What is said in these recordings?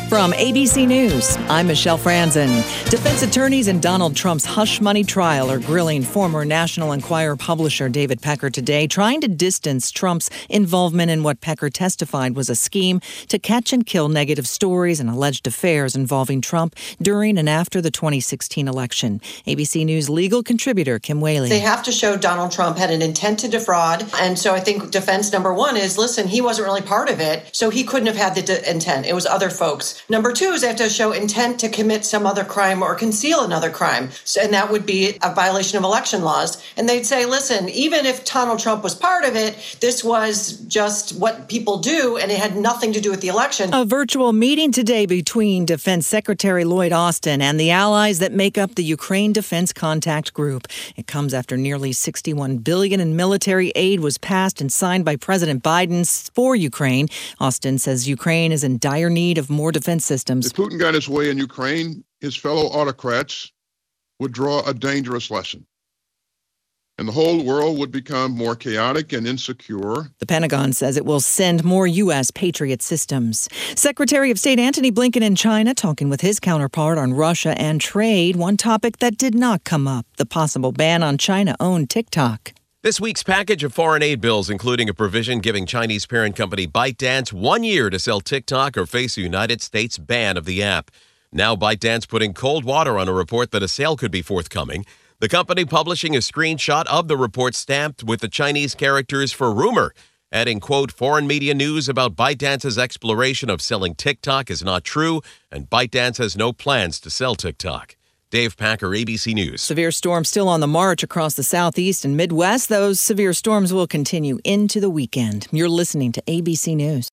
From ABC News, I'm Michelle Franzen. Defense attorneys in Donald Trump's hush money trial are grilling former National Enquirer publisher David Pecker today, trying to distance Trump's involvement in what Pecker testified was a scheme to catch and kill negative stories and alleged affairs involving Trump during and after the 2016 election. ABC News legal contributor Kim Whaley. They have to show Donald Trump had an intent to defraud. And so I think defense number one is, listen, he wasn't really part of it, so he couldn't have had the intent. It was other folks. Number two is they have to show intent to commit some other crime or conceal another crime. And that would be a violation of election laws. And they'd say, listen, even if Donald Trump was part of it, this was just what people do, and it had nothing to do with the election. A virtual meeting today between Defense Secretary Lloyd Austin and the allies that make up the Ukraine Defense Contact Group. It comes after nearly $61 billion in military aid was passed and signed by President Biden for Ukraine. Austin says Ukraine is in dire need of more defense systems. If Putin got his way in Ukraine, his fellow autocrats would draw a dangerous lesson, and the whole world would become more chaotic and insecure. The Pentagon says it will send more U.S. Patriot systems. Secretary of State Antony Blinken in China talking with his counterpart on Russia and trade. One topic that did not come up, the possible ban on China-owned TikTok. This week's package of foreign aid bills, including a provision giving Chinese parent company ByteDance 1 year to sell TikTok or face a United States ban of the app. Now ByteDance putting cold water on a report that a sale could be forthcoming. The company publishing a screenshot of the report stamped with the Chinese characters for rumor, adding, quote, foreign media news about ByteDance's exploration of selling TikTok is not true, and ByteDance has no plans to sell TikTok. Dave Packer, ABC News. Severe storms still on the march across the southeast and Midwest. Those severe storms will continue into the weekend. You're listening to ABC News.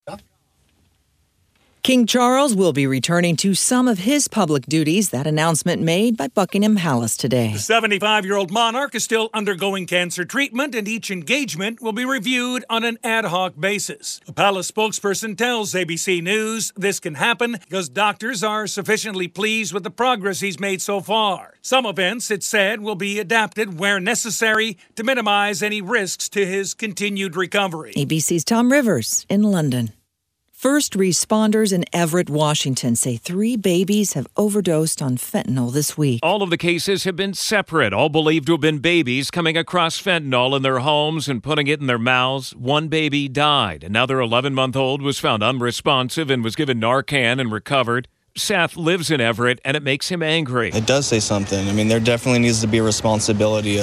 King Charles will be returning to some of his public duties. That announcement made by Buckingham Palace today. The 75-year-old monarch is still undergoing cancer treatment, and each engagement will be reviewed on an ad hoc basis. A palace spokesperson tells ABC News this can happen because doctors are sufficiently pleased with the progress he's made so far. Some events, it said, will be adapted where necessary to minimize any risks to his continued recovery. ABC's Tom Rivers in London. First responders in Everett, Washington say 3 babies have overdosed on fentanyl this week. All of the cases have been separate, all believed to have been babies coming across fentanyl in their homes and putting it in their mouths. One baby died. Another 11-month-old was found unresponsive and was given Narcan and recovered. Seth lives in Everett, and it makes him angry. It does say something. I mean, there definitely needs to be a responsibility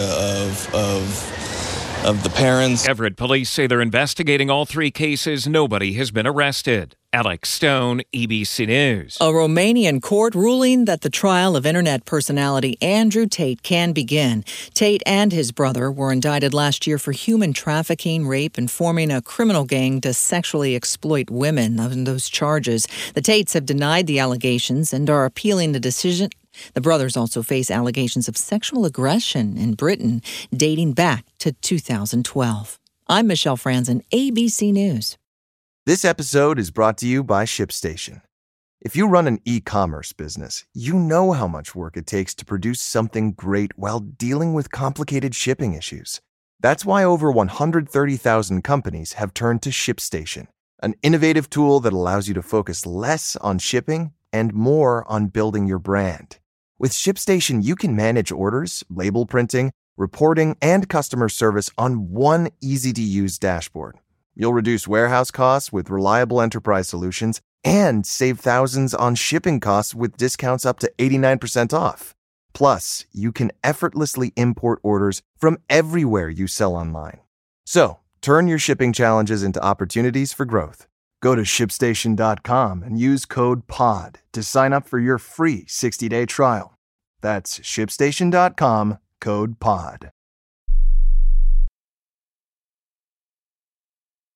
of the parents. Everett police say they're investigating all 3 cases. Nobody has been arrested. Alex Stone, ABC News. A Romanian court ruling that the trial of internet personality Andrew Tate can begin. Tate and his brother were indicted last year for human trafficking, rape, and forming a criminal gang to sexually exploit women. On those charges, the Tates have denied the allegations and are appealing the decision. The brothers also face allegations of sexual aggression in Britain dating back to 2012. I'm Michelle Franzen, ABC News. This episode is brought to you by ShipStation. If you run an e-commerce business, you know how much work it takes to produce something great while dealing with complicated shipping issues. That's why over 130,000 companies have turned to ShipStation, an innovative tool that allows you to focus less on shipping and more on building your brand. With ShipStation, you can manage orders, label printing, reporting, and customer service on one easy-to-use dashboard. You'll reduce warehouse costs with reliable enterprise solutions and save thousands on shipping costs with discounts up to 89% off. Plus, you can effortlessly import orders from everywhere you sell online. So, turn your shipping challenges into opportunities for growth. Go to ShipStation.com and use code POD to sign up for your free 60-day trial. That's ShipStation.com, code POD.